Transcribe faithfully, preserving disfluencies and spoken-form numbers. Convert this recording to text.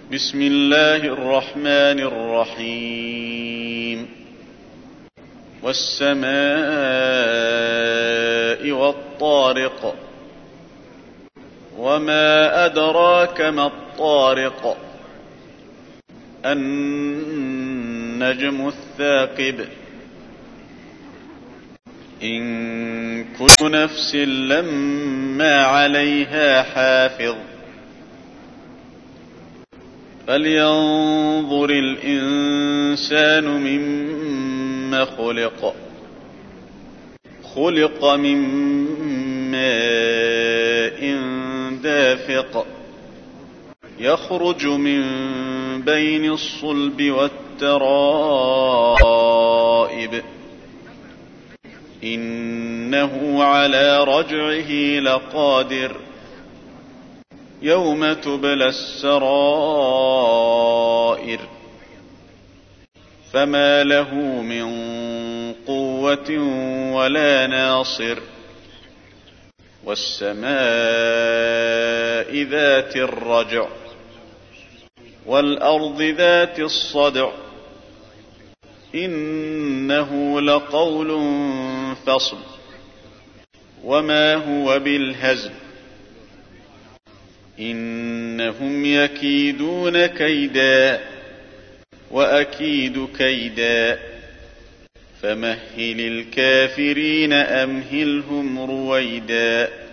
بسم الله الرحمن الرحيم والسماء والطارق وما أدراك ما الطارق النجم الثاقب إن كل نفس لما عليها حافظ فلينظر الإنسان مما خلق خلق من ماء دافق يخرج من بين الصلب والترائب إنه على رجعه لقادر يوم تبلى السرائر فما له من قوة ولا ناصر والسماء ذات الرجع والأرض ذات الصدع إنه لقول فصل وما هو بالهزل إنهم يكيدون كيدا وأكيد كيدا فمهل الكافرين أمهلهم رويدا